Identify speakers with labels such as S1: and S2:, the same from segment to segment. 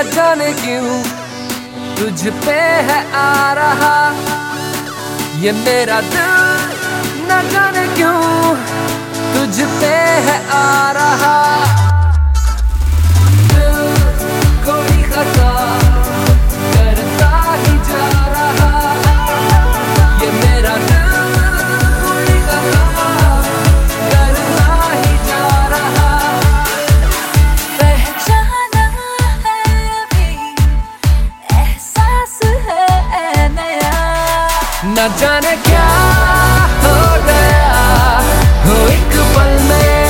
S1: न जाने क्यों तुझ पे है आ रहा ये मेरा दिल, न जाने क्यों तुझ पे है आ रहा। दिल कोई खता करता ही जा रहा ये मेरा दिल कोई खता करता ही जा रहा।
S2: पहचाना है अभी एहसास है नया,
S1: न जाने क्या हो गया हो एक पल में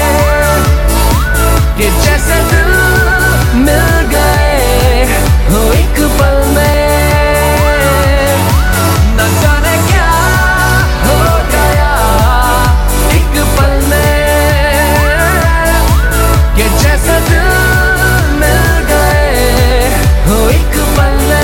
S1: कि जैसे दिल मिल गए हो एक पल में। न जाने क्या हो गया एक पल में कि जैसे दिल मिल गए हो एक पल में।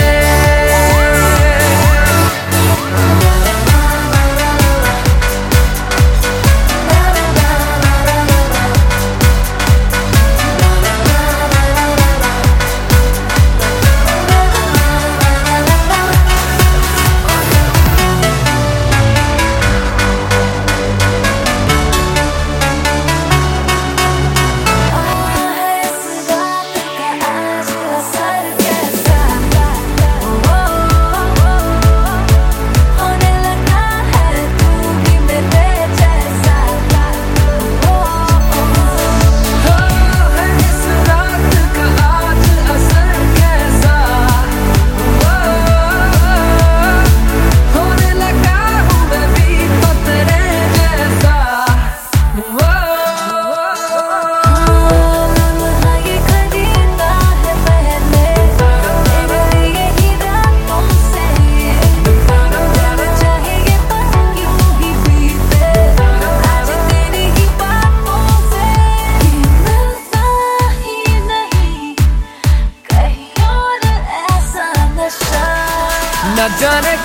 S1: न जाने